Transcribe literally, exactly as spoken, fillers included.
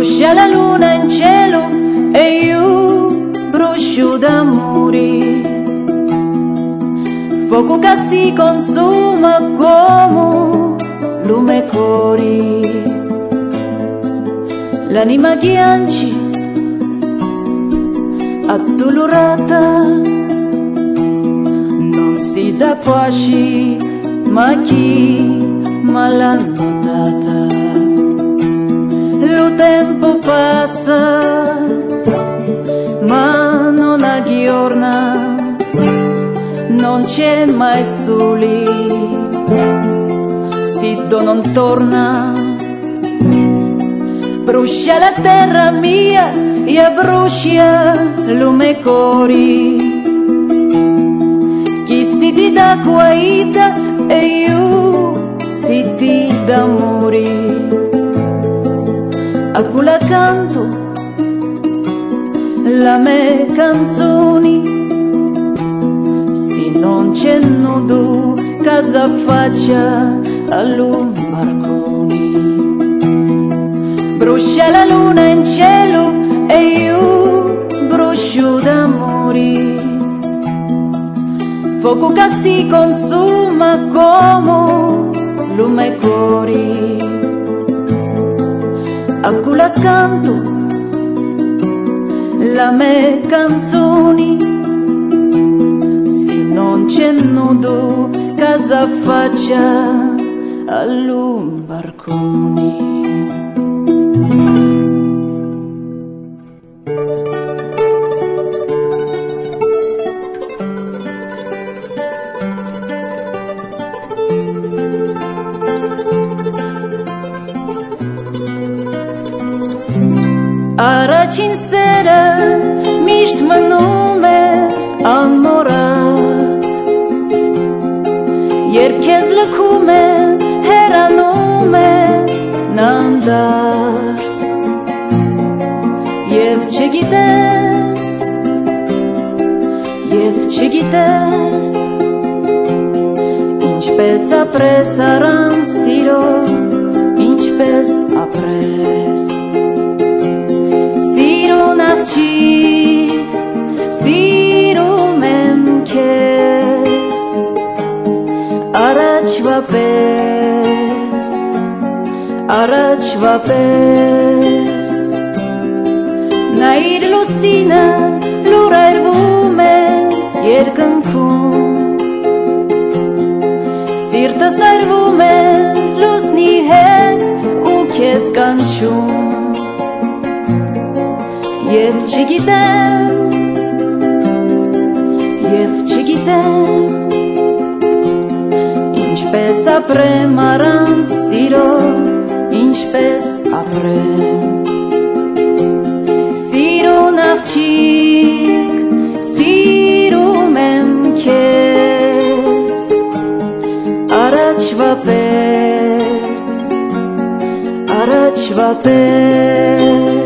Brucia la luna in cielo e io brucio d'amore. Fuoco che si consuma come lume cori. L'anima ghianci addolorata non si dà pace, ma chi l'hanno data. Lo tempo passa, ma non aggiorna, non c'è mai soli, sito non torna. Brucia la terra mia e brucia lume cori. Chi si ti dà guaita e io si ti dà amore. A quella canto la mia canzoni, se non c'è nudo casa faccia all'un barconi. Brucia la luna in cielo e io brucio d'amore. Fuoco che si consuma come lume cori. A quella canto la mia canzoni, se non c'è nudo casa faccia all'un barconi. Araci în seră miști mă nume amorați. Ieri chez lăcume era nume n-andarți. Ev ce ghites, ev ce ghites, inci pes apres aran siro, inci pes apres. Nachci, siru memkes, araç vapes, araç vapes. Nair lucina, lura ervume, yergân cum. Sirta sarvume, lusni het, ukes cancium. Եվ չգիտեմ, եվ չգիտեմ, ինչպես ապրեմ առանց սիրո, ինչպես ապրեմ. Սիրուն աղջիկ, սիրում եմ քեզ, առաջվա պես, առաջվա պես.